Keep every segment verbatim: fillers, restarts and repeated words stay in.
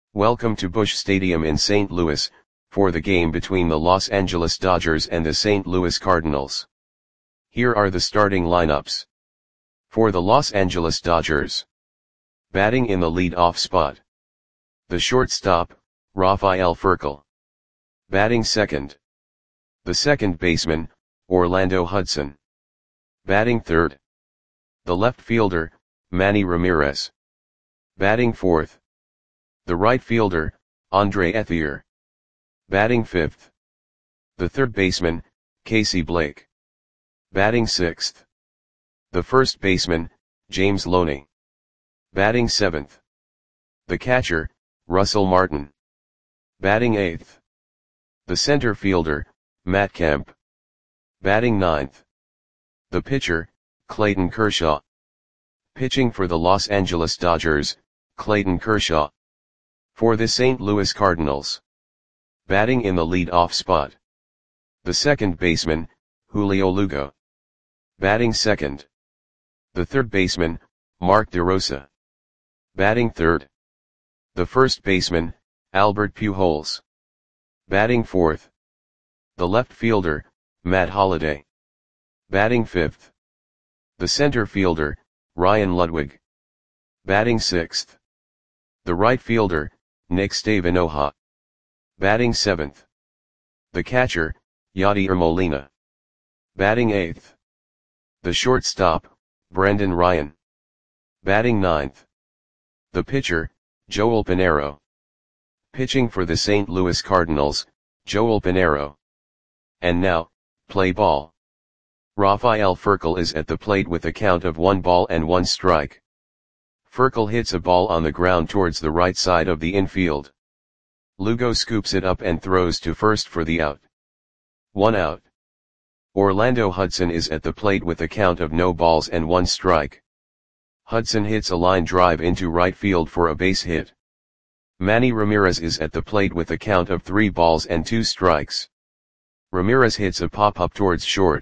Welcome to Busch Stadium in Saint Louis, for the game between the Los Angeles Dodgers and the Saint Louis Cardinals. Here are the starting lineups. For the Los Angeles Dodgers. Batting in the lead-off spot. The shortstop, Rafael Furcal. Batting second. The second baseman, Orlando Hudson. Batting third. The left fielder, Manny Ramirez. Batting fourth. The right fielder, Andre Ethier. Batting fifth. The third baseman, Casey Blake. Batting sixth. The first baseman, James Loney. Batting seventh. The catcher, Russell Martin. Batting eighth. The center fielder, Matt Kemp. Batting ninth. The pitcher, Clayton Kershaw. Pitching for the Los Angeles Dodgers, Clayton Kershaw. For the Saint Louis Cardinals. Batting in the lead-off spot. The second baseman, Julio Lugo. Batting second. The third baseman, Mark DeRosa. Batting third. The first baseman, Albert Pujols. Batting fourth. The left fielder, Matt Holliday. Batting fifth. The center fielder, Ryan Ludwig. Batting sixth. The right fielder, Nick Stavinoha. Batting seventh. The catcher, Yadier Molina. Batting eighth. The shortstop, Brendan Ryan. Batting ninth. The pitcher, Joel Pinheiro. Pitching for the Saint Louis Cardinals, Joel Pinheiro. And now, play ball. Rafael Furcal is at the plate with a count of one ball and one strike. Furcal hits a ball on the ground towards the right side of the infield. Lugo scoops it up and throws to first for the out. One out. Orlando Hudson is at the plate with a count of no balls and one strike. Hudson hits a line drive into right field for a base hit. Manny Ramirez is at the plate with a count of three balls and two strikes. Ramirez hits a pop-up towards short.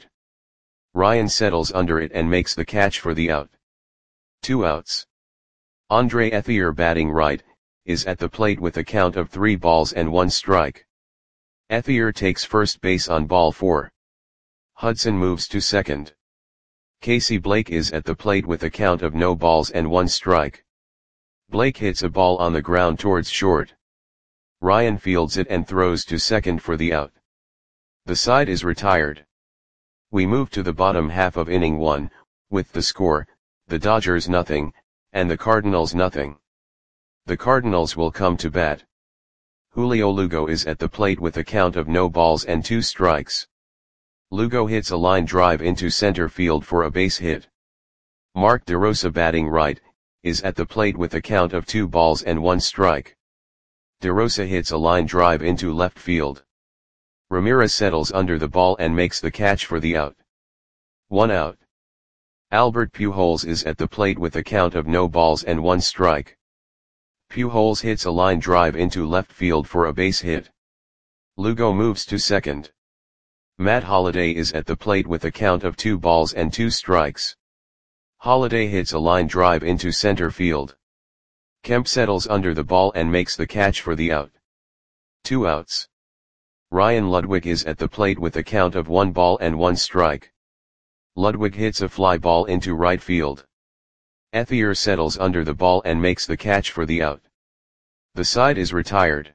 Ryan settles under it and makes the catch for the out. Two outs. Andre Ethier, batting right, is at the plate with a count of three balls and one strike. Ethier takes first base on ball four. Hudson moves to second. Casey Blake is at the plate with a count of no balls and one strike. Blake hits a ball on the ground towards short. Ryan fields it and throws to second for the out. The side is retired. We move to the bottom half of inning one, with the score, the Dodgers nothing, and the Cardinals nothing. The Cardinals will come to bat. Julio Lugo is at the plate with a count of no balls and two strikes. Lugo hits a line drive into center field for a base hit. Mark DeRosa, batting right, is at the plate with a count of two balls and one strike. DeRosa hits a line drive into left field. Ramirez settles under the ball and makes the catch for the out. One out. Albert Pujols is at the plate with a count of no balls and one strike. Pujols hits a line drive into left field for a base hit. Lugo moves to second. Matt Holliday is at the plate with a count of two balls and two strikes. Holliday hits a line drive into center field. Kemp settles under the ball and makes the catch for the out. Two outs. Ryan Ludwig is at the plate with a count of one ball and one strike. Ludwig hits a fly ball into right field. Ethier settles under the ball and makes the catch for the out. The side is retired.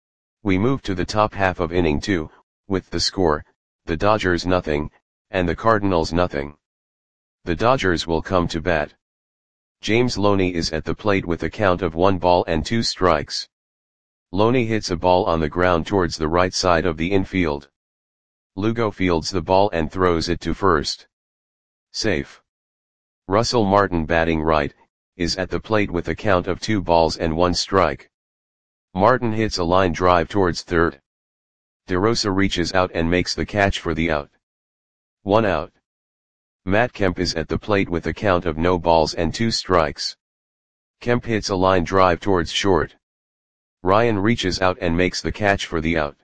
We move to the top half of inning two, with the score, the Dodgers nothing, and the Cardinals nothing. The Dodgers will come to bat. James Loney is at the plate with a count of one ball and two strikes. Loney hits a ball on the ground towards the right side of the infield. Lugo fields the ball and throws it to first. Safe. Russell Martin, batting right, is at the plate with a count of two balls and one strike. Martin hits a line drive towards third. DeRosa reaches out and makes the catch for the out. One out. Matt Kemp is at the plate with a count of no balls and two strikes. Kemp hits a line drive towards short. Ryan reaches out and makes the catch for the out.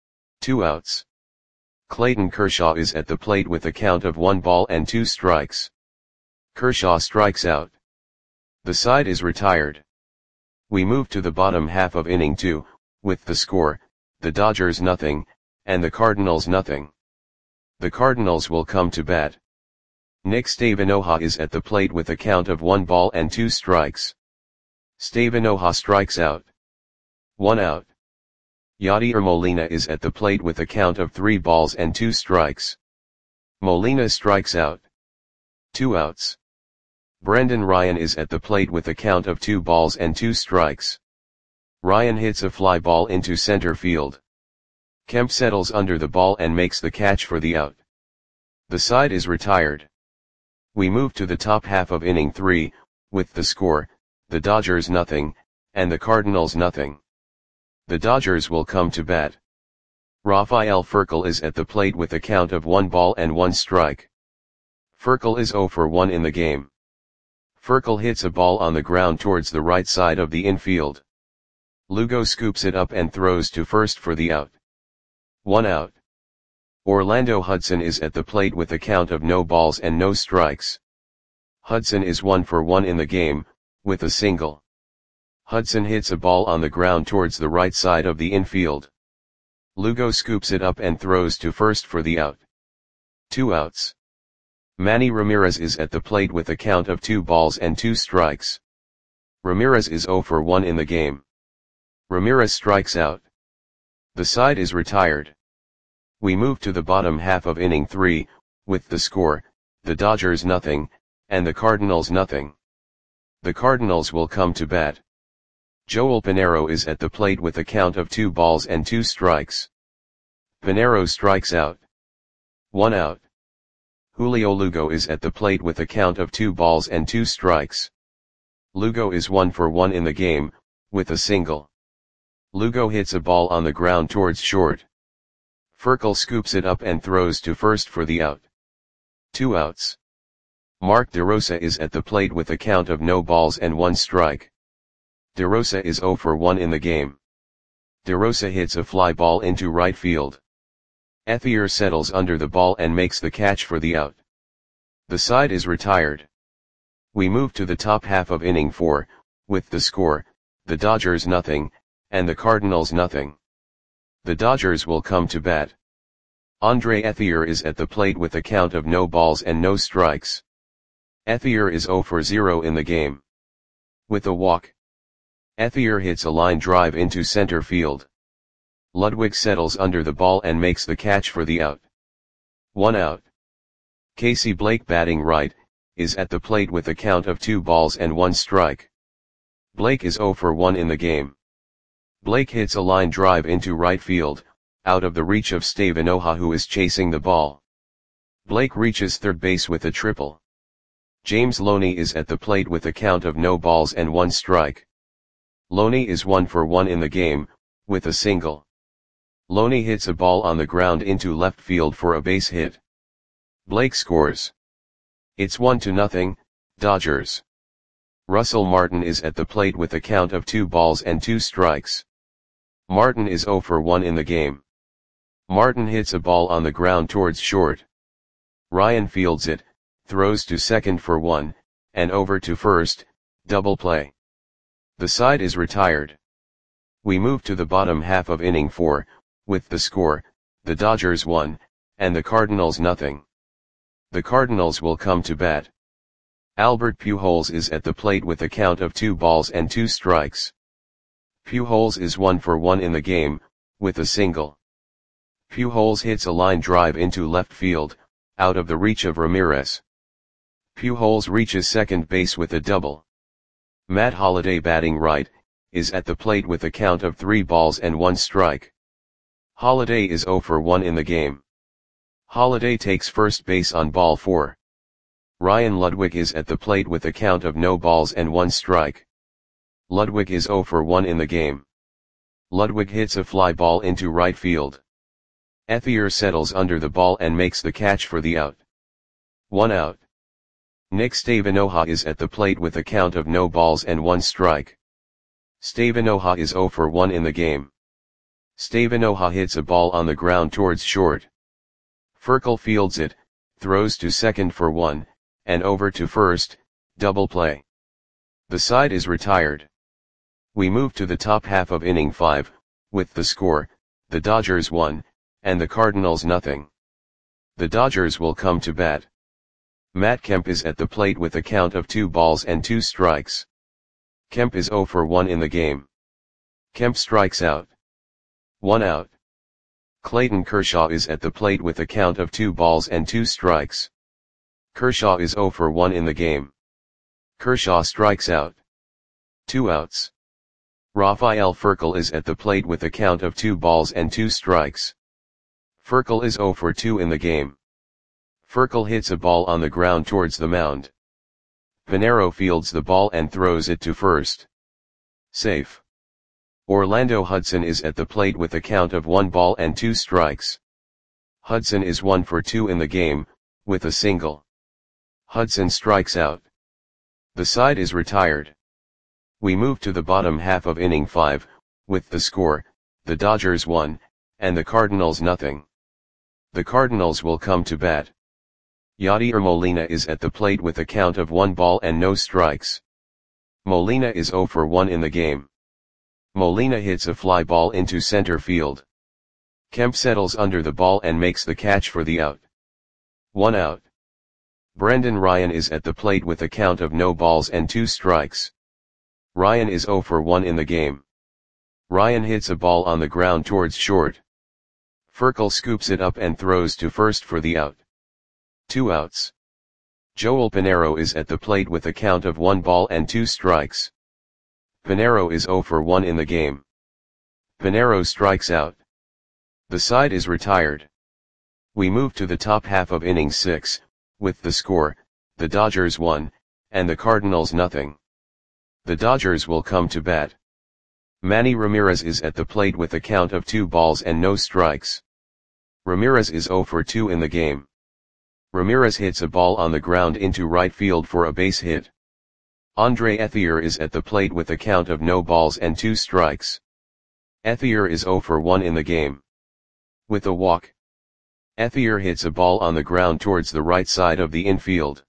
Two outs. Clayton Kershaw is at the plate with a count of one ball and two strikes. Kershaw strikes out. The side is retired. We move to the bottom half of inning two, with the score, the Dodgers nothing, and the Cardinals nothing. The Cardinals will come to bat. Nick Stavinoha is at the plate with a count of one ball and two strikes. Stavinoha strikes out. One out. Yadier Molina is at the plate with a count of three balls and two strikes. Molina strikes out. Two outs. Brendan Ryan is at the plate with a count of two balls and two strikes. Ryan hits a fly ball into center field. Kemp settles under the ball and makes the catch for the out. The side is retired. We move to the top half of inning three, with the score, the Dodgers nothing, and the Cardinals nothing. The Dodgers will come to bat. Rafael Furcal is at the plate with a count of one ball and one strike. Furcal is zero for one in the game. Furcal hits a ball on the ground towards the right side of the infield. Lugo scoops it up and throws to first for the out. One out. Orlando Hudson is at the plate with a count of no balls and no strikes. Hudson is one for one in the game, with a single. Hudson hits a ball on the ground towards the right side of the infield. Lugo scoops it up and throws to first for the out. Two outs. Manny Ramirez is at the plate with a count of two balls and two strikes. Ramirez is zero for one in the game. Ramirez strikes out. The side is retired. We move to the bottom half of inning three, with the score, the Dodgers nothing, and the Cardinals nothing. The Cardinals will come to bat. Joel Pinheiro is at the plate with a count of two balls and two strikes. Pinheiro strikes out. One out. Julio Lugo is at the plate with a count of two balls and two strikes. Lugo is one for one in the game, with a single. Lugo hits a ball on the ground towards short. Furcal scoops it up and throws to first for the out. Two outs. Mark DeRosa is at the plate with a count of no balls and one strike. DeRosa is zero for one in the game. DeRosa hits a fly ball into right field. Ethier settles under the ball and makes the catch for the out. The side is retired. We move to the top half of inning four, with the score, the Dodgers nothing, and the Cardinals nothing. The Dodgers will come to bat. Andre Ethier is at the plate with a count of no balls and no strikes. Ethier is zero for zero in the game. With a walk. Ethier hits a line drive into center field. Ludwig settles under the ball and makes the catch for the out. One out. Casey Blake, batting right, is at the plate with a count of two balls and one strike. Blake is zero for one in the game. Blake hits a line drive into right field, out of the reach of Stavinoha, who is chasing the ball. Blake reaches third base with a triple. James Loney is at the plate with a count of no balls and one strike. Loney is one for one in the game, with a single. Loney hits a ball on the ground into left field for a base hit. Blake scores. It's one to nothing, Dodgers. Russell Martin is at the plate with a count of two balls and two strikes. Martin is zero for one in the game. Martin hits a ball on the ground towards short. Ryan fields it, throws to second for one, and over to first, double play. The side is retired. We move to the bottom half of inning four, with the score, the Dodgers one, and the Cardinals nothing. The Cardinals will come to bat. Albert Pujols is at the plate with a count of two balls and two strikes. Pujols is one for one in the game, with a single. Pujols hits a line drive into left field, out of the reach of Ramirez. Pujols reaches second base with a double. Matt Holliday, batting right, is at the plate with a count of three balls and one strike. Holliday is zero for one in the game. Holliday takes first base on ball four. Ryan Ludwig is at the plate with a count of no balls and one strike. Ludwig is zero for one in the game. Ludwig hits a fly ball into right field. Ethier settles under the ball and makes the catch for the out. One out. Nick Stavinoha is at the plate with a count of no balls and one strike. Stavinoha is zero for one in the game. Stavinoha hits a ball on the ground towards short. Furcal fields it, throws to second for one, and over to first, double play. The side is retired. We move to the top half of inning five, with the score, the Dodgers one, and the Cardinals nothing. The Dodgers will come to bat. Matt Kemp is at the plate with a count of two balls and two strikes. Kemp is oh for one in the game. Kemp strikes out. One out. Clayton Kershaw is at the plate with a count of two balls and two strikes. Kershaw is oh for one in the game. Kershaw strikes out. Two outs. Rafael Furcal is at the plate with a count of two balls and two strikes. Furcal is oh for two in the game. Furcal hits a ball on the ground towards the mound. Pinero fields the ball and throws it to first. Safe. Orlando Hudson is at the plate with a count of one ball and two strikes. Hudson is one for two in the game, with a single. Hudson strikes out. The side is retired. We move to the bottom half of inning five, with the score, the Dodgers one, and the Cardinals nothing. The Cardinals will come to bat. Yadier Molina is at the plate with a count of one ball and no strikes. Molina is oh for one in the game. Molina hits a fly ball into center field. Kemp settles under the ball and makes the catch for the out. One out. Brendan Ryan is at the plate with a count of no balls and two strikes. Ryan is oh for one in the game. Ryan hits a ball on the ground towards short. Furcal scoops it up and throws to first for the out. Two outs. Joel Pinero is at the plate with a count of one ball and two strikes. Pinero is oh for one in the game. Pinero strikes out. The side is retired. We move to the top half of inning six, with the score, the Dodgers one, and the Cardinals nothing. The Dodgers will come to bat. Manny Ramirez is at the plate with a count of two balls and no strikes. Ramirez is oh for two in the game. Ramirez hits a ball on the ground into right field for a base hit. Andre Ethier is at the plate with a count of no balls and two strikes. Ethier is oh for one in the game. With a walk. Ethier hits a ball on the ground towards the right side of the infield.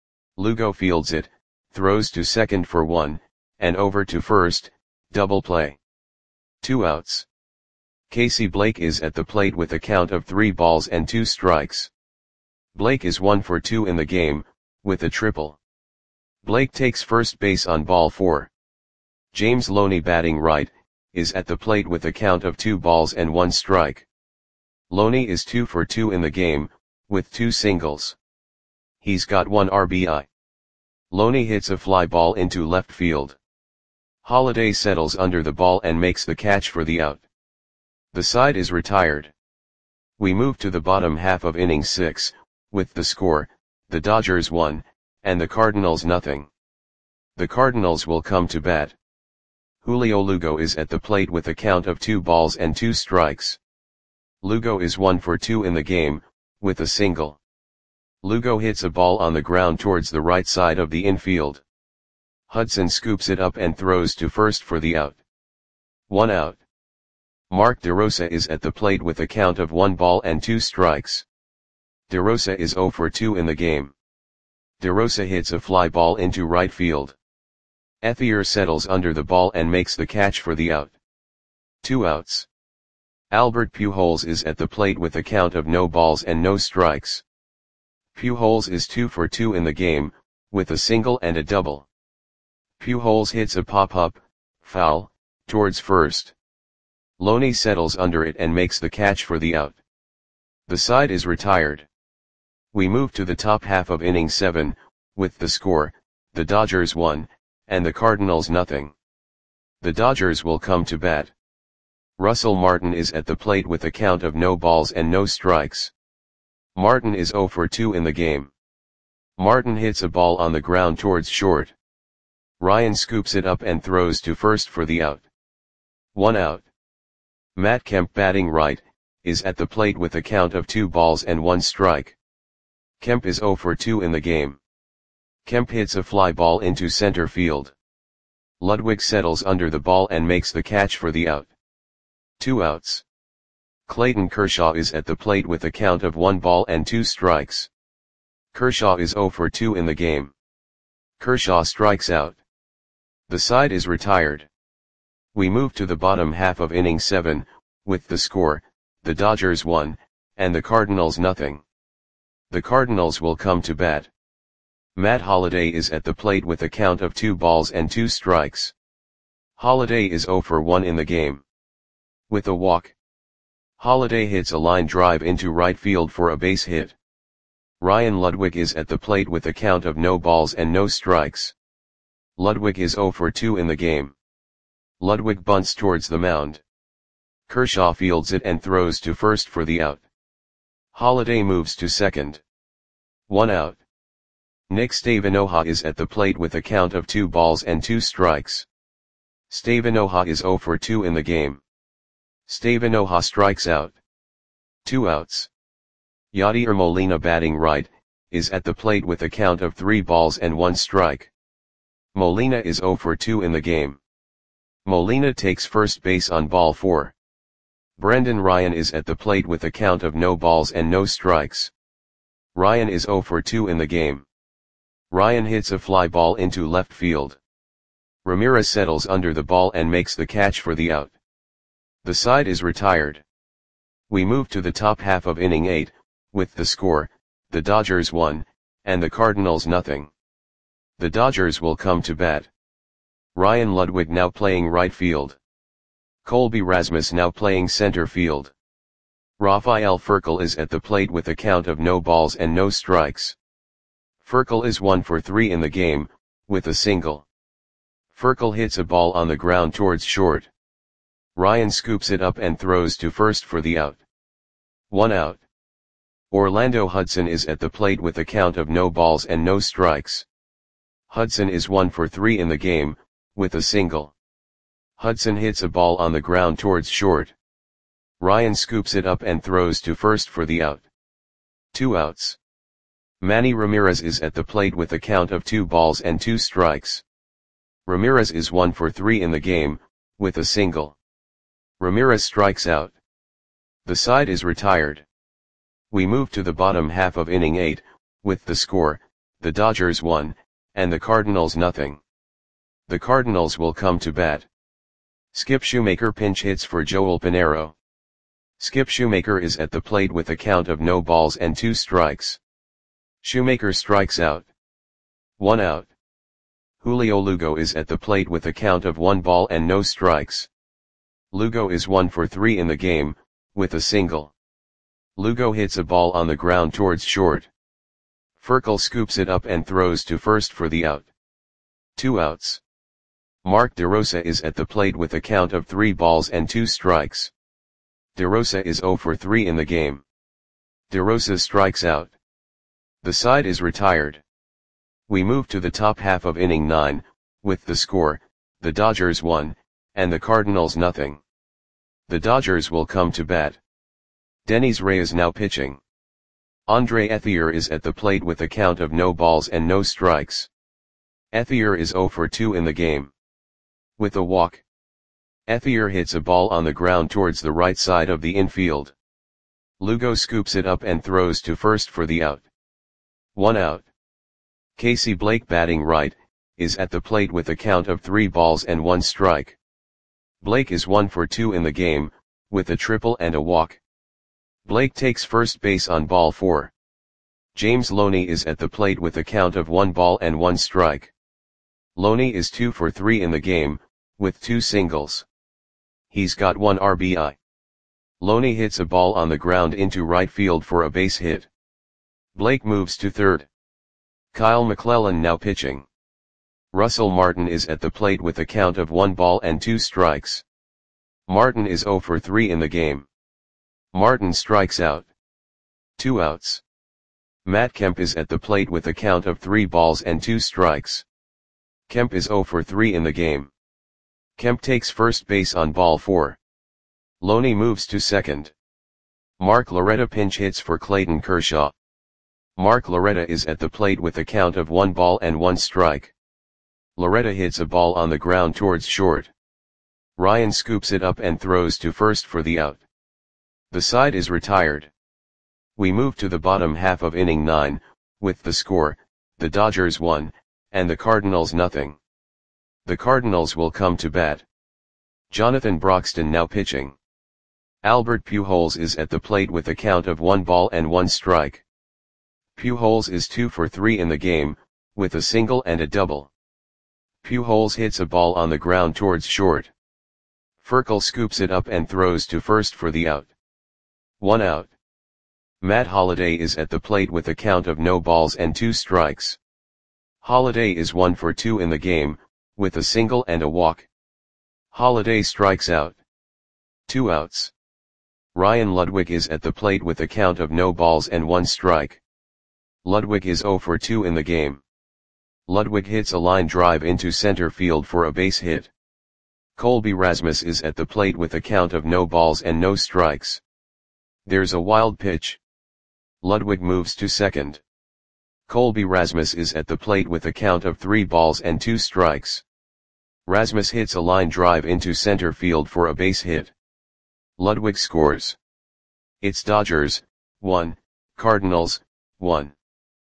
Lugo fields it, throws to second for one, and over to first, double play. Two outs. Casey Blake is at the plate with a count of three balls and two strikes. Blake is one for two in the game, with a triple. Blake takes first base on ball four. James Loney, batting right, is at the plate with a count of two balls and one strike. Loney is two for two in the game, with two singles. He's got one R B I. Loney hits a fly ball into left field. Holiday settles under the ball and makes the catch for the out. The side is retired. We move to the bottom half of inning six, with the score, the Dodgers one, and the Cardinals nothing. The Cardinals will come to bat. Julio Lugo is at the plate with a count of two balls and two strikes. Lugo is one for two in the game, with a single. Lugo hits a ball on the ground towards the right side of the infield. Hudson scoops it up and throws to first for the out. One out. Mark DeRosa is at the plate with a count of one ball and two strikes. DeRosa is oh for two in the game. DeRosa hits a fly ball into right field. Ethier settles under the ball and makes the catch for the out. Two outs. Albert Pujols is at the plate with a count of no balls and no strikes. Pujols is two for two in the game, with a single and a double. Pujols hits a pop-up, foul, towards first. Loney settles under it and makes the catch for the out. The side is retired. We move to the top half of inning seven, with the score, the Dodgers one, and the Cardinals nothing. The Dodgers will come to bat. Russell Martin is at the plate with a count of no balls and no strikes. Martin is oh for two in the game. Martin hits a ball on the ground towards short. Ryan scoops it up and throws to first for the out. One out. Matt Kemp, batting right, is at the plate with a count of two balls and one strike. Kemp is oh for two in the game. Kemp hits a fly ball into center field. Ludwig settles under the ball and makes the catch for the out. Two outs. Clayton Kershaw is at the plate with a count of one ball and two strikes. Kershaw is oh for two in the game. Kershaw strikes out. The side is retired. We move to the bottom half of inning seven, with the score, the Dodgers one, and the Cardinals nothing. The Cardinals will come to bat. Matt Holliday is at the plate with a count of two balls and two strikes. Holliday is oh for one in the game. With a walk, Holliday hits a line drive into right field for a base hit. Ryan Ludwig is at the plate with a count of no balls and no strikes. Ludwig is oh for two in the game. Ludwig bunts towards the mound. Kershaw fields it and throws to first for the out. Holliday moves to second. One out. Nick Stavinoha is at the plate with a count of two balls and two strikes. Stavinoha is oh for two in the game. Stavinoha strikes out. Two outs. Yadier Molina, batting right, is at the plate with a count of three balls and one strike. Molina is oh for two in the game. Molina takes first base on ball four. Brendan Ryan is at the plate with a count of no balls and no strikes. Ryan is oh for two in the game. Ryan hits a fly ball into left field. Ramirez settles under the ball and makes the catch for the out. The side is retired. We move to the top half of inning eight, with the score, the Dodgers one, and the Cardinals nothing. The Dodgers will come to bat. Ryan Ludwig now playing right field. Colby Rasmus now playing center field. Rafael Furcal is at the plate with a count of no balls and no strikes. Furcal is one for three in the game, with a single. Furcal hits a ball on the ground towards short. Ryan scoops it up and throws to first for the out. One out. Orlando Hudson is at the plate with a count of no balls and no strikes. Hudson is one for three in the game, with a single. Hudson hits a ball on the ground towards short. Ryan scoops it up and throws to first for the out. Two outs. Manny Ramirez is at the plate with a count of two balls and two strikes. Ramirez is one for three in the game, with a single. Ramirez strikes out. The side is retired. We move to the bottom half of inning eight, with the score, the Dodgers one, and the Cardinals nothing. The Cardinals will come to bat. Skip Shoemaker pinch hits for Joel Pinheiro. Skip Shoemaker is at the plate with a count of no balls and two strikes. Shoemaker strikes out. One out. Julio Lugo is at the plate with a count of one ball and no strikes. Lugo is one for three in the game, with a single. Lugo hits a ball on the ground towards short. Furcal scoops it up and throws to first for the out. Two outs. Mark DeRosa is at the plate with a count of three balls and two strikes. DeRosa is oh for three in the game. DeRosa strikes out. The side is retired. We move to the top half of inning nine, with the score, the Dodgers one, and the Cardinals nothing. The Dodgers will come to bat. Denys Reyes now pitching. Andre Ethier is at the plate with a count of no balls and no strikes. Ethier is oh for two in the game. With a walk, Ethier hits a ball on the ground towards the right side of the infield. Lugo scoops it up and throws to first for the out. One out. Casey Blake, batting right, is at the plate with a count of three balls and one strike. Blake is one for two in the game, with a triple and a walk. Blake takes first base on ball four. James Loney is at the plate with a count of one ball and one strike. Loney is two for three in the game, with two singles. He's got one R B I. Loney hits a ball on the ground into right field for a base hit. Blake moves to third. Kyle McClellan now pitching. Russell Martin is at the plate with a count of one ball and two strikes. Martin is oh for three in the game. Martin strikes out. Two outs. Matt Kemp is at the plate with a count of three balls and two strikes. Kemp is oh for three in the game. Kemp takes first base on ball four. Loney moves to second. Mark Loretta pinch hits for Clayton Kershaw. Mark Loretta is at the plate with a count of one ball and one strike. Loretta hits a ball on the ground towards short. Ryan scoops it up and throws to first for the out. The side is retired. We move to the bottom half of inning nine, with the score, the Dodgers one, and the Cardinals nothing. The Cardinals will come to bat. Jonathan Broxton now pitching. Albert Pujols is at the plate with a count of one ball and one strike. Pujols is two for three in the game, with a single and a double. Pujols hits a ball on the ground towards short. Furcal scoops it up and throws to first for the out. One out. Matt Holliday is at the plate with a count of no balls and two strikes. Holliday is one for two in the game, with a single and a walk. Holliday strikes out. Two outs. Ryan Ludwig is at the plate with a count of no balls and one strike. Ludwig is zero for two in the game. Ludwig hits a line drive into center field for a base hit. Colby Rasmus is at the plate with a count of no balls and no strikes. There's a wild pitch. Ludwig moves to second. Colby Rasmus is at the plate with a count of three balls and two strikes. Rasmus hits a line drive into center field for a base hit. Ludwig scores. It's Dodgers, one, Cardinals, one.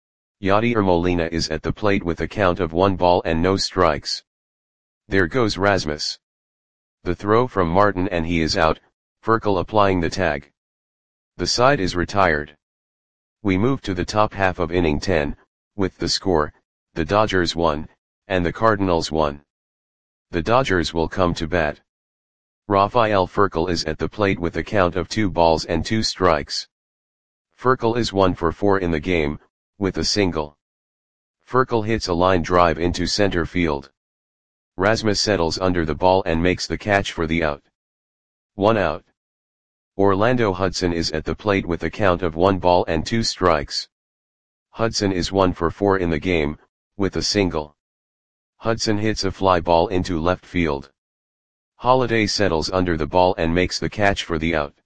Yadier Molina is at the plate with a count of one ball and no strikes. There goes Rasmus. The throw from Martin and he is out, Furcal applying the tag. The side is retired. We move to the top half of inning ten, with the score, the Dodgers won, and the Cardinals won. The Dodgers will come to bat. Rafael Furcal is at the plate with a count of two balls and two strikes. Furcal is one for four in the game, with a single. Furcal hits a line drive into center field. Rasmus settles under the ball and makes the catch for the out. One out. Orlando Hudson is at the plate with a count of one ball and two strikes. Hudson is one for four in the game, with a single. Hudson hits a fly ball into left field. Holliday settles under the ball and makes the catch for the out.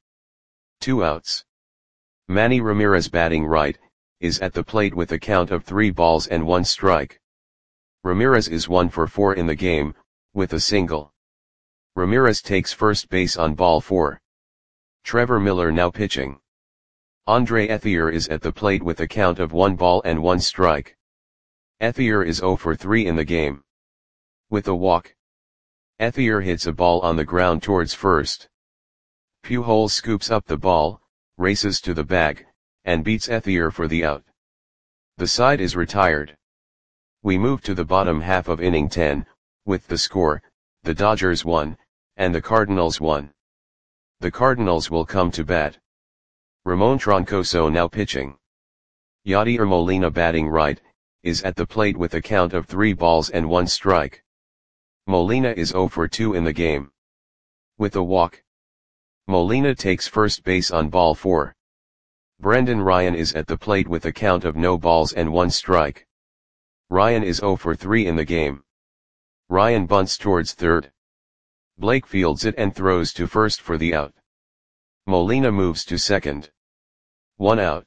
Two outs. Manny Ramirez batting right, is at the plate with a count of three balls and one strike. Ramirez is one for four in the game, with a single. Ramirez takes first base on ball four. Trevor Miller now pitching. Andre Ethier is at the plate with a count of one ball and one strike. Ethier is zero for three in the game. With a walk. Ethier hits a ball on the ground towards first. Pujols scoops up the ball, races to the bag, and beats Ethier for the out. The side is retired. We move to the bottom half of inning ten, with the score, the Dodgers won, and the Cardinals won. The Cardinals will come to bat. Ramon Troncoso now pitching. Yadier Molina batting right, is at the plate with a count of three balls and one strike. Molina is zero for two in the game. With a walk. Molina takes first base on ball four. Brendan Ryan is at the plate with a count of no balls and one strike. Ryan is zero for three in the game. Ryan bunts towards third. Blake fields it and throws to first for the out. Molina moves to second. One out.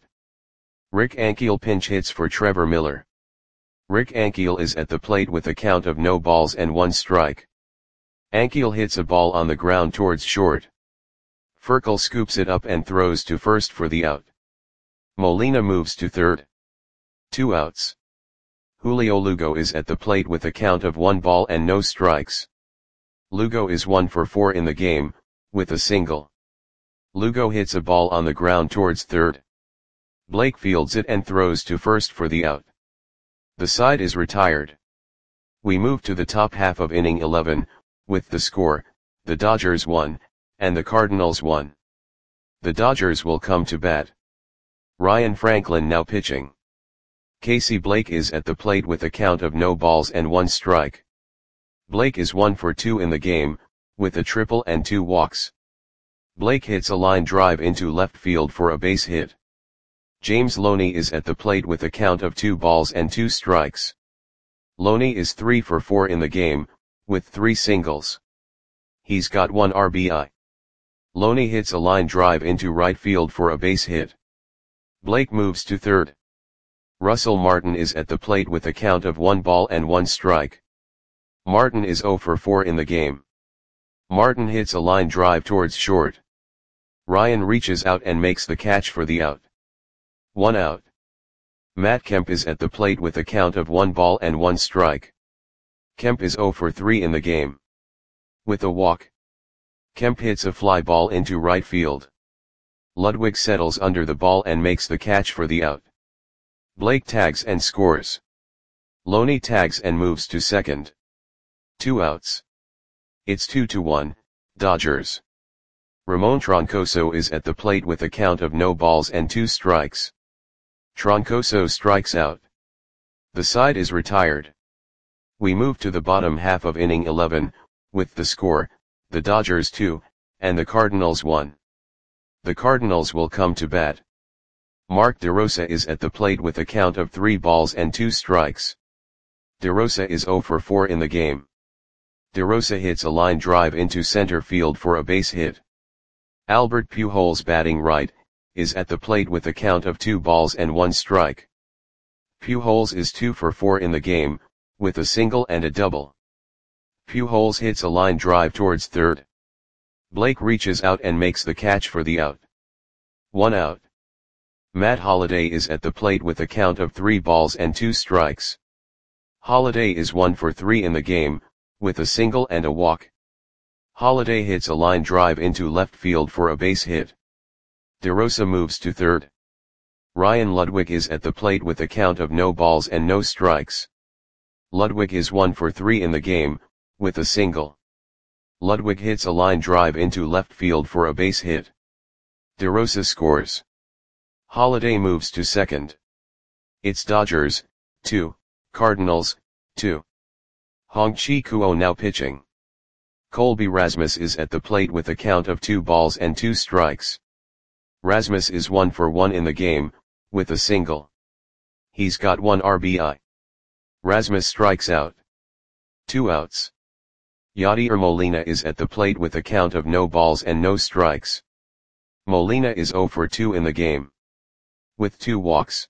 Rick Ankiel pinch hits for Trevor Miller. Rick Ankiel is at the plate with a count of no balls and one strike. Ankiel hits a ball on the ground towards short. Furcal scoops it up and throws to first for the out. Molina moves to third. Two outs. Julio Lugo is at the plate with a count of one ball and no strikes. Lugo is one for four in the game, with a single. Lugo hits a ball on the ground towards third. Blake fields it and throws to first for the out. The side is retired. We move to the top half of inning eleven, with the score, the Dodgers won, and the Cardinals won. The Dodgers will come to bat. Ryan Franklin now pitching. Casey Blake is at the plate with a count of no balls and one strike. Blake is one for two in the game, with a triple and two walks. Blake hits a line drive into left field for a base hit. James Loney is at the plate with a count of two balls and two strikes. Loney is three for four in the game, with three singles. He's got one R B I. Loney hits a line drive into right field for a base hit. Blake moves to third. Russell Martin is at the plate with a count of one ball and one strike. Martin is zero for four in the game. Martin hits a line drive towards short. Ryan reaches out and makes the catch for the out. One out. Matt Kemp is at the plate with a count of one ball and one strike. Kemp is zero for three in the game. With a walk. Kemp hits a fly ball into right field. Ludwig settles under the ball and makes the catch for the out. Blake tags and scores. Loney tags and moves to second. Two outs. It's two to one, Dodgers. Ramon Troncoso is at the plate with a count of no balls and two strikes. Troncoso strikes out. The side is retired. We move to the bottom half of inning eleven, with the score, the Dodgers two, and the Cardinals one. The Cardinals will come to bat. Mark DeRosa is at the plate with a count of three balls and two strikes. DeRosa is zero for four in the game. DeRosa hits a line drive into center field for a base hit. Albert Pujols, batting right, is at the plate with a count of two balls and one strike. Pujols is two for four in the game, with a single and a double. Pujols hits a line drive towards third. Blake reaches out and makes the catch for the out. One out. Matt Holliday is at the plate with a count of three balls and two strikes. Holliday is one for three in the game, with a single and a walk. Holliday hits a line drive into left field for a base hit. DeRosa moves to third. Ryan Ludwig is at the plate with a count of no balls and no strikes. Ludwig is one for three in the game, with a single. Ludwig hits a line drive into left field for a base hit. DeRosa scores. Holliday moves to second. It's Dodgers, two, Cardinals, two. Hong-Chi Kuo now pitching. Colby Rasmus is at the plate with a count of two balls and two strikes. Rasmus is one for one in the game, with a single. He's got one R B I. Rasmus strikes out. Two outs. Yadier Molina is at the plate with a count of no balls and no strikes. Molina is zero for two in the game. With two walks.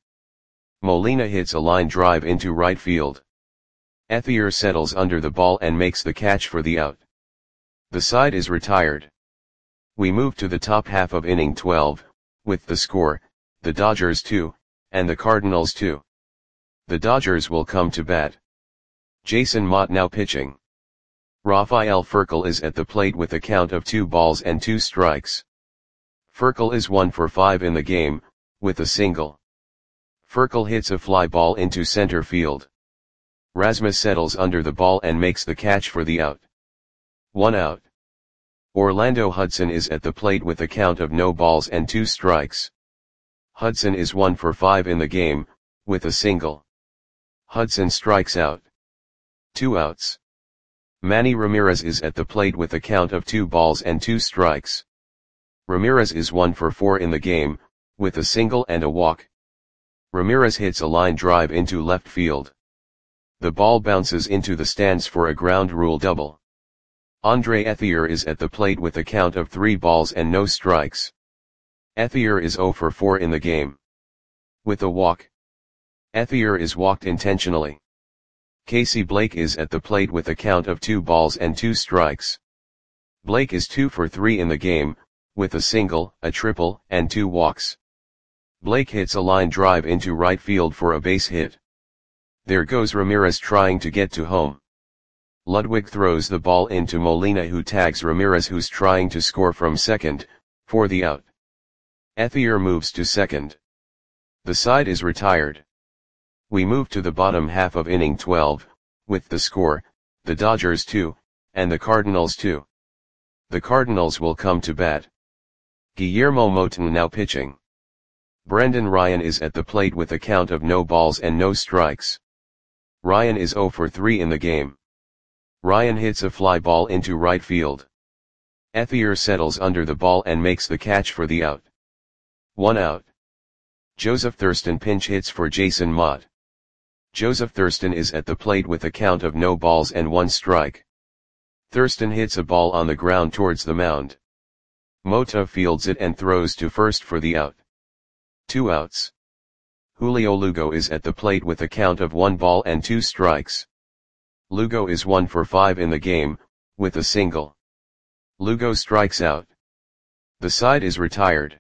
Molina hits a line drive into right field. Ethier settles under the ball and makes the catch for the out. The side is retired. We move to the top half of inning twelve, with the score, the Dodgers two, and the Cardinals two. The Dodgers will come to bat. Jason Motte now pitching. Rafael Furcal is at the plate with a count of two balls and two strikes. Furcal is one for five in the game, with a single. Furcal hits a fly ball into center field. Rasmus settles under the ball and makes the catch for the out. One out. Orlando Hudson is at the plate with a count of no balls and two strikes. Hudson is one for five in the game, with a single. Hudson strikes out. Two outs. Manny Ramirez is at the plate with a count of two balls and two strikes. Ramirez is one for four in the game, with a single and a walk. Ramirez hits a line drive into left field. The ball bounces into the stands for a ground rule double. Andre Ethier is at the plate with a count of three balls and no strikes. Ethier is zero for four in the game. With a walk. Ethier is walked intentionally. Casey Blake is at the plate with a count of two balls and two strikes. Blake is two for three in the game, with a single, a triple, and two walks. Blake hits a line drive into right field for a base hit. There goes Ramirez trying to get to home. Ludwig throws the ball into Molina, who tags Ramirez, who's trying to score from second, for the out. Ethier moves to second. The side is retired. We move to the bottom half of inning twelve, with the score, the Dodgers two, and the Cardinals two. The Cardinals will come to bat. Guillermo Moton now pitching. Brendan Ryan is at the plate with a count of no balls and no strikes. Ryan is zero for three in the game. Ryan hits a fly ball into right field. Ethier settles under the ball and makes the catch for the out. One out. Joseph Thurston pinch hits for Jason Motte. Joseph Thurston is at the plate with a count of no balls and one strike. Thurston hits a ball on the ground towards the mound. Mota fields it and throws to first for the out. Two outs. Julio Lugo is at the plate with a count of one ball and two strikes. Lugo is one for five in the game, with a single. Lugo strikes out. The side is retired.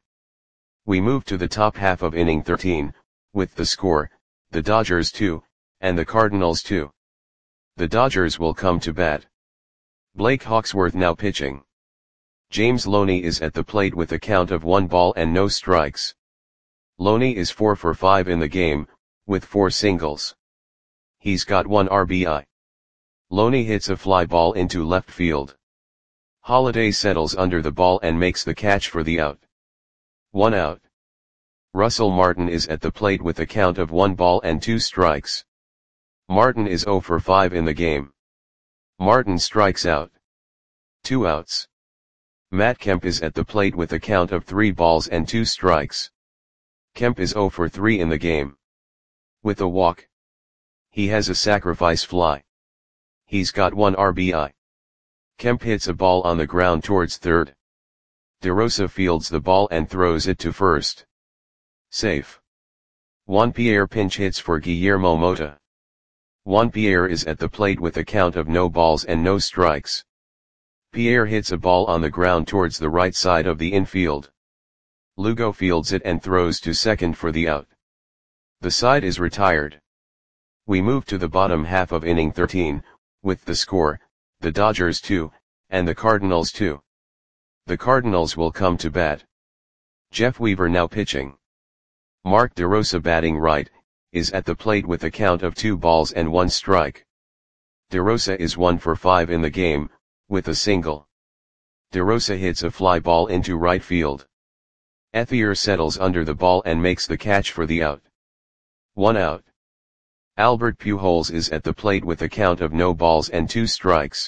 We move to the top half of inning thirteen, with the score, the Dodgers two, and the Cardinals two. The Dodgers will come to bat. Blake Hawksworth now pitching. James Loney is at the plate with a count of one ball and no strikes. Loney is four for five in the game, with four singles. He's got one R B I. Loney hits a fly ball into left field. Holliday settles under the ball and makes the catch for the out. One out. Russell Martin is at the plate with a count of one ball and two strikes. Martin is zero for five in the game. Martin strikes out. Two outs. Matt Kemp is at the plate with a count of three balls and two strikes. Kemp is zero for three in the game. With a walk. He has a sacrifice fly. He's got one R B I. Kemp hits a ball on the ground towards third. DeRosa fields the ball and throws it to first. Safe. Juan Pierre pinch hits for Guillermo Mota. Juan Pierre is at the plate with a count of no balls and no strikes. Pierre hits a ball on the ground towards the right side of the infield. Lugo fields it and throws to second for the out. The side is retired. We move to the bottom half of inning thirteen, with the score, the Dodgers two, and the Cardinals two. The Cardinals will come to bat. Jeff Weaver now pitching. Mark DeRosa batting right, is at the plate with a count of two balls and one strike. DeRosa is one for five in the game, with a single. DeRosa hits a fly ball into right field. Ethier settles under the ball and makes the catch for the out. One out. Albert Pujols is at the plate with a count of no balls and two strikes.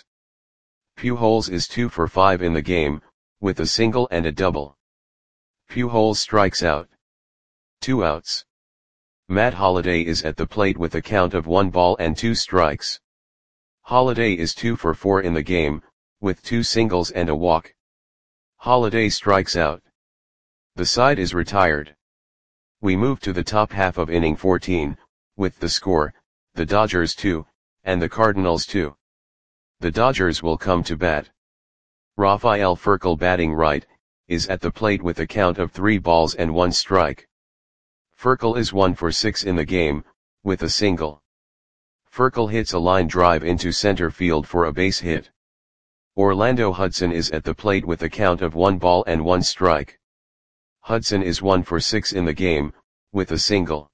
Pujols is two for five in the game, with a single and a double. Pujols strikes out. Two outs. Matt Holliday is at the plate with a count of one ball and two strikes. Holliday is two for four in the game, with two singles and a walk. Holliday strikes out. The side is retired. We move to the top half of inning fourteen, with the score, the Dodgers two, and the Cardinals two. The Dodgers will come to bat. Rafael Furcal batting right, is at the plate with a count of three balls and one strike. Furcal is one for six in the game, with a single. Furcal hits a line drive into center field for a base hit. Orlando Hudson is at the plate with a count of one ball and one strike. Hudson is one for six in the game, with a single.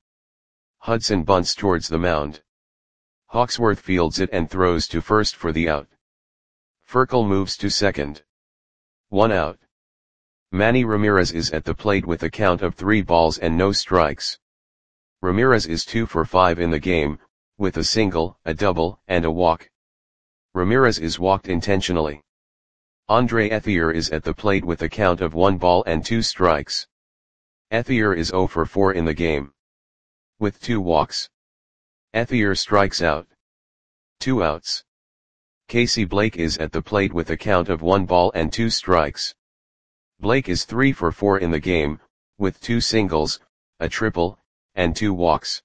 Hudson bunts towards the mound. Hawksworth fields it and throws to first for the out. Furcal moves to second. One out. Manny Ramirez is at the plate with a count of three balls and no strikes. Ramirez is two for five in the game, with a single, a double, and a walk. Ramirez is walked intentionally. Andre Ethier is at the plate with a count of one ball and two strikes. Ethier is zero for four in the game. With two walks. Ethier strikes out. Two outs. Casey Blake is at the plate with a count of one ball and two strikes. Blake is three for four in the game, with two singles, a triple, and two walks.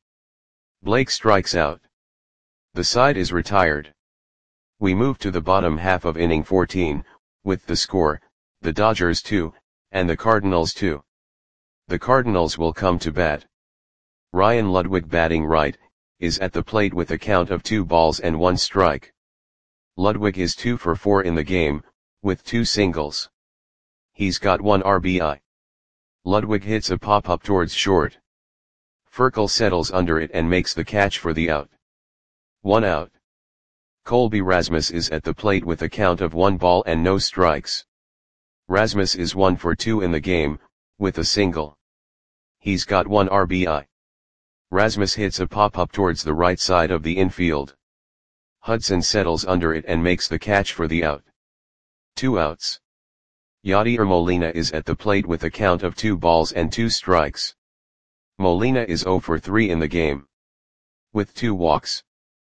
Blake strikes out. The side is retired. We move to the bottom half of inning fourteen, with the score, the Dodgers two, and the Cardinals two. The Cardinals will come to bat. Ryan Ludwig batting right, is at the plate with a count of two balls and one strike. Ludwig is two for four in the game, with two singles. He's got one R B I. Ludwig hits a pop-up towards short. Furcal settles under it and makes the catch for the out. One out. Colby Rasmus is at the plate with a count of one ball and no strikes. Rasmus is one for two in the game, with a single. He's got one R B I. Rasmus hits a pop-up towards the right side of the infield. Hudson settles under it and makes the catch for the out. Two outs. Yadier Molina is at the plate with a count of two balls and two strikes. Molina is zero for three in the game. With two walks.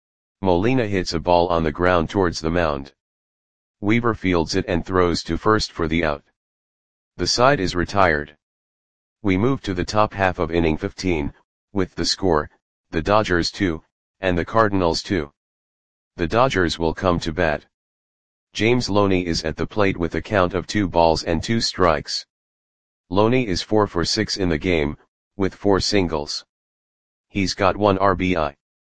Molina hits a ball on the ground towards the mound. Weaver fields it and throws to first for the out. The side is retired. We move to the top half of inning fifteen, with the score, the Dodgers two, and the Cardinals two. The Dodgers will come to bat. James Loney is at the plate with a count of two balls and two strikes. Loney is four for six in the game, with four singles. He's got one R B I.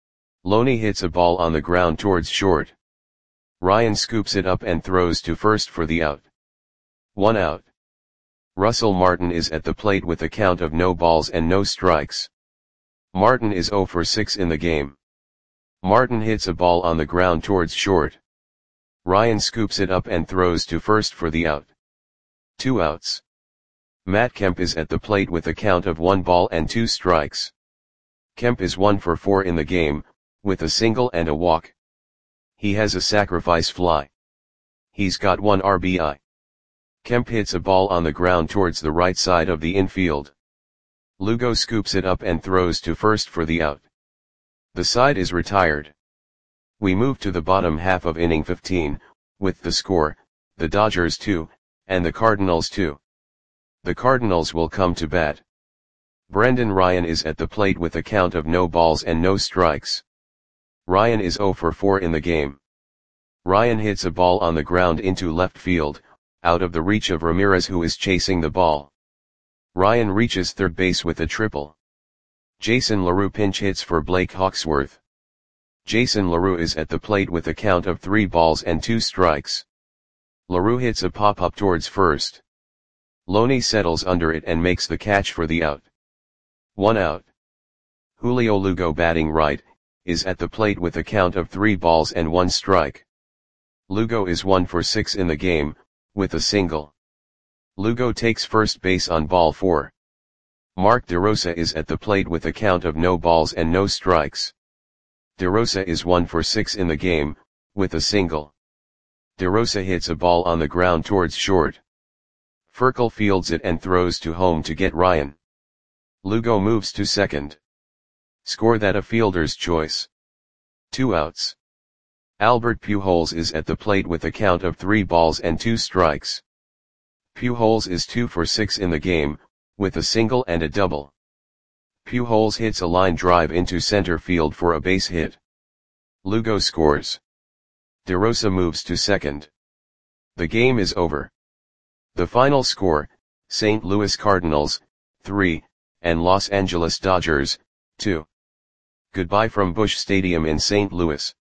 Loney hits a ball on the ground towards short. Ryan scoops it up and throws to first for the out. One out. Russell Martin is at the plate with a count of no balls and no strikes. Martin is zero for six in the game. Martin hits a ball on the ground towards short. Ryan scoops it up and throws to first for the out. Two outs. Matt Kemp is at the plate with a count of one ball and two strikes. Kemp is one for four in the game, with a single and a walk. He has a sacrifice fly. He's got one R B I. Kemp hits a ball on the ground towards the right side of the infield. Lugo scoops it up and throws to first for the out. The side is retired. We move to the bottom half of inning fifteen, with the score, the Dodgers two, and the Cardinals two. The Cardinals will come to bat. Brendan Ryan is at the plate with a count of no balls and no strikes. Ryan is zero for four in the game. Ryan hits a ball on the ground into left field, out of the reach of Ramirez, who is chasing the ball. Ryan reaches third base with a triple. Jason LaRue pinch hits for Blake Hawksworth. Jason LaRue is at the plate with a count of three balls and two strikes. LaRue hits a pop-up towards first. Loney settles under it and makes the catch for the out. One out. Julio Lugo, batting right, is at the plate with a count of three balls and one strike. Lugo is one for six in the game, with a single. Lugo takes first base on ball four. Mark DeRosa is at the plate with a count of no balls and no strikes. DeRosa is one for six in the game, with a single. DeRosa hits a ball on the ground towards short. Furcal fields it and throws to home to get Ryan. Lugo moves to second. Score that a fielder's choice. Two outs. Albert Pujols is at the plate with a count of three balls and two strikes. Pujols is two for six in the game, with a single and a double. Pujols hits a line drive into center field for a base hit. Lugo scores. DeRosa moves to second. The game is over. The final score, Saint Louis Cardinals, three, and Los Angeles Dodgers, two. Goodbye from Busch Stadium in Saint Louis.